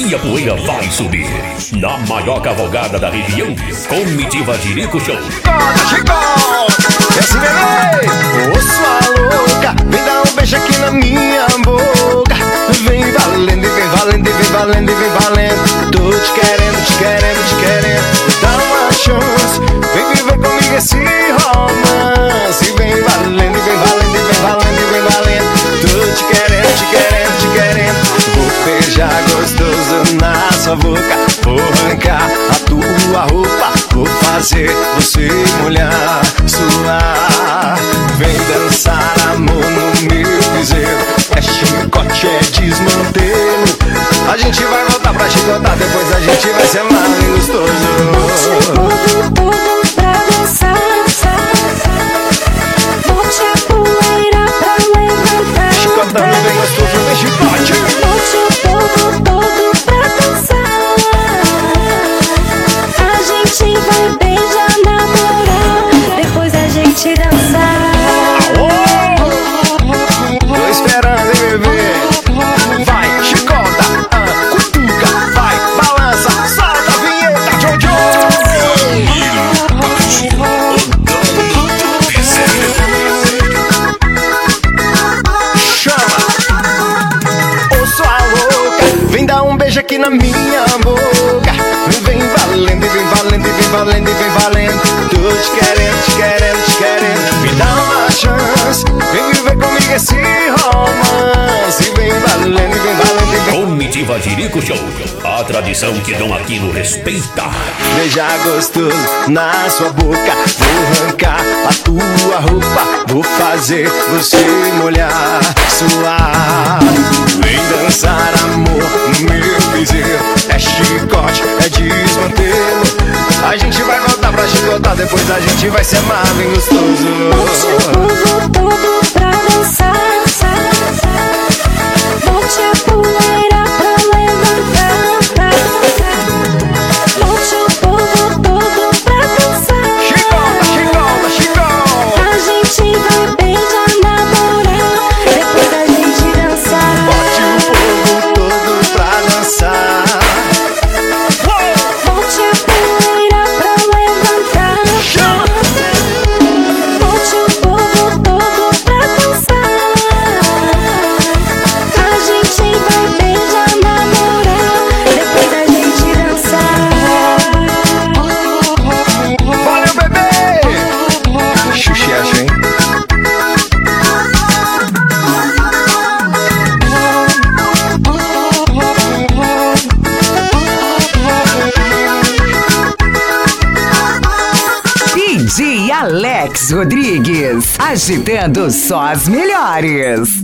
e a poeira vai subir. Na maior cavalgada da região, Comitiva Jerico Show. Esse bebê, ô sua louca, vem dar um beijo aqui na minha boca. Vem valendo, vem valendo, vem valendo, vem valendo. Tô te querendo, te querendo, te querendo. Dá uma chance, vem viver comigo esse romance. Vem valendo, vem valendo, vem valendo, vem valendo. Tô te querendo, te querendo, te querendo. Vou beijar gostoso na sua boca. Vou arrancar a tua roupa. Vou fazer você molhar, suar. Vem dançar amor no meu piseiro. É chicote, é desmantelo. A gente vai voltar pra chicotar, depois a gente vai ser mais gostoso. Tudo pra dançar. Bote a poeira pra levantar. Chicotando bem gostoso, vem chicote. Bote o povo todo pra dançar. A gente vai beijar, namorar, depois a gente dançar. Tô esperando, hein, bebê. Vai, chicota, cutuca, vai, balança, solta a vinheta, Jojo. Chama, ô sua louca, vem dar um beijo aqui na minha boca. Vem valendo, vem valendo, vem valendo, vem valendo. Tô te querendo, te querendo, te querendo. Me dá uma chance, vem viver comigo esse romance. Vem valendo, vem valendo, vem. Comitiva Jerico Show. A tradição que Dom Aquino respeita. Beijar gostoso na sua boca. Vou arrancar a tua roupa. Vou fazer você molhar, suar. Vem dançar amor no meu piseiro. É chicote, é desmantelo. A gente vai voltar pra chicotar, depois a gente vai se amar bem gostoso. Bote o povo todo pra dançar. Bote a poeira pra levantar. Bote o povo todo pra dançar. Chicota, chicota, chicota. A gente vai beijar, namorar, depois a gente dançar. Bote o povo todo pra dançar. Bote a poeira pra levantar. Bote o povo todo pra dançar. A gente vai beijar, namorar, depois a gente dançar. Valeu, bebê! Xuxecha, hein? DJ Alex Rodrigues, agitando só as melhores.